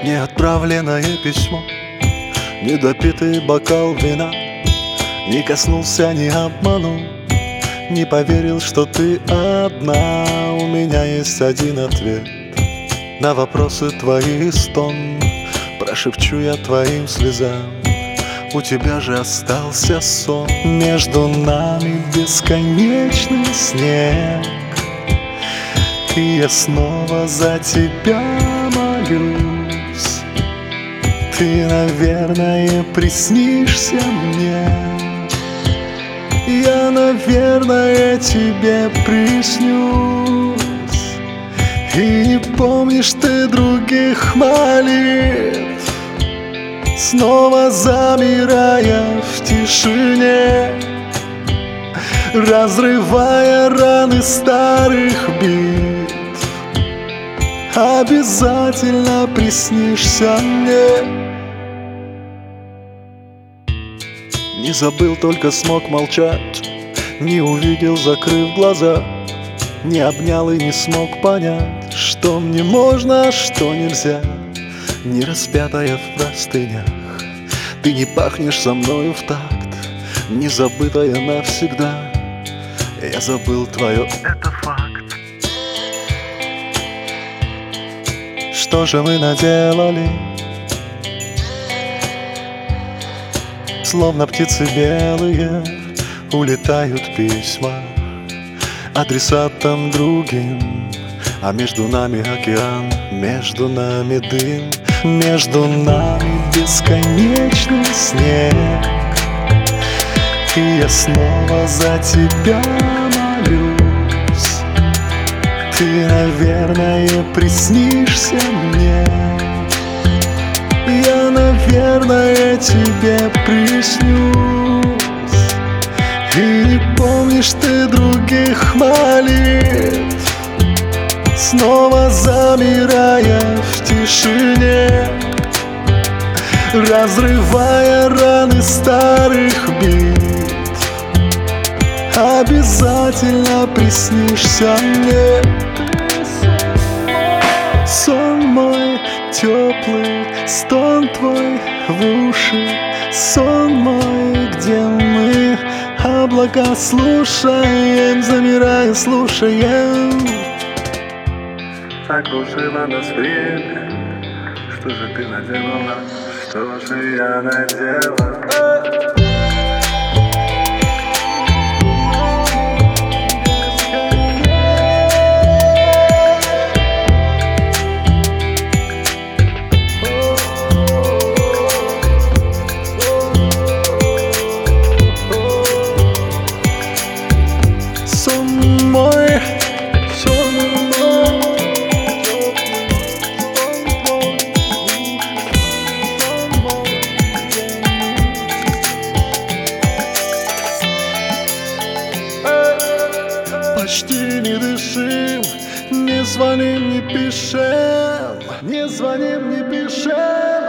Неотправленное письмо, недопитый бокал вина. Не коснулся, не обманул, не поверил, что ты одна. У меня есть один ответ на вопросы твои и стон. Прошепчу я твоим слезам: у тебя же остался сон. Между нами бесконечный снег, и я снова за тебя молюсь. Ты, наверное, приснишься мне, я, наверное, тебе приснюсь. И не помнишь ты других молитв, снова замирая в тишине, разрывая раны старых битв. Обязательно приснишься мне. Не забыл, только смог молчать, не увидел, закрыв глаза, не обнял и не смог понять, что мне можно, а что нельзя. Не распятая в простынях, ты не пахнешь со мною в такт, не забытая навсегда. Я забыл твое, это факт. Что же мы наделали? Словно птицы белые улетают письма адресатам другим, а между нами океан, между нами дым, между нами бесконечный снег. И я снова за тебя молюсь. Ты, наверное, приснишься мне, я, наверное, тебе приснюсь. И не помнишь ты других молитв, снова замирая в тишине, разрывая раны старых битв. Обязательно приснишься мне. Сон мой теплый, стон твой в уши, сон мой, где мы облака слушаем, замирая, слушаем. Окружила нас время, что же ты наделала, что же я наделала? Почти не дышим, не звоним, не пишем, не звоним, не пишем.